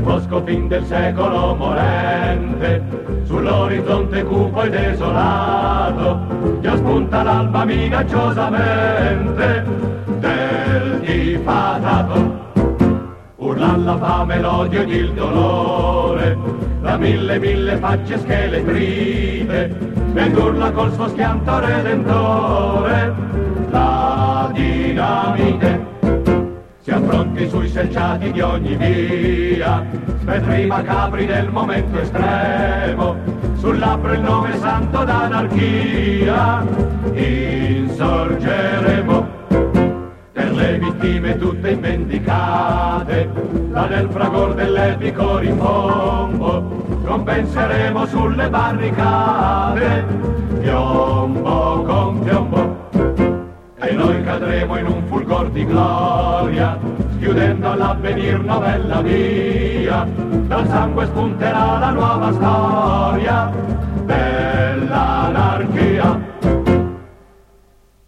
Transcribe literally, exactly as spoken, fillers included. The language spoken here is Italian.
bosco fin del secolo morente, sull'orizzonte cupo e desolato, già spunta l'alba minacciosamente del tifatato. Urla la fame, l'odio ed il dolore, da mille mille facce scheletrite, ed urla col suo schianto redentore la dinamite. Si affronti sui selciati di ogni via, spettri macabri del momento estremo, sul labbro il nome santo d'anarchia, insorgeremo. Per le vittime tutte invendicate, là nel fragor dell'epico rimbombo, compenseremo sulle barricate, piombo con piombo. E noi cadremo in un fulgor di gloria, schiudendo all'avvenir novella via, dal sangue spunterà la nuova storia.